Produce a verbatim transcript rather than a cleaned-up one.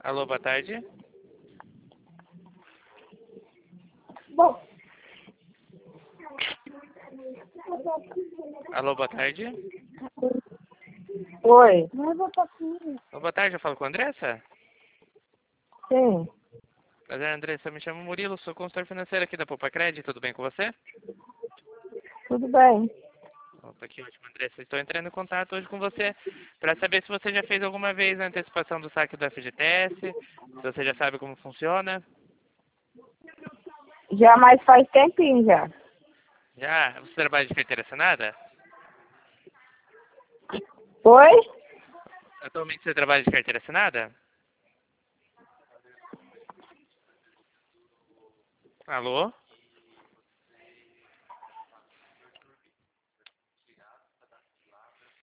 Alô, boa tarde. Bom. Alô, boa tarde. Oi. Alô, boa tarde, eu falo com a Andressa? Sim, Prazer, Andressa, eu me chamo Murilo, sou consultor financeiro aqui da Poupa Credit, tudo bem com você? tudo bem. Opa, que ótimo, Andressa. Estou entrando em contato hoje com você para saber se você já fez alguma vez a antecipação do saque do F G T S, se você já sabe como funciona. Já, mas faz tempinho já. Já? Você trabalha de carteira assinada? Oi? Atualmente você trabalha de carteira assinada? Alô?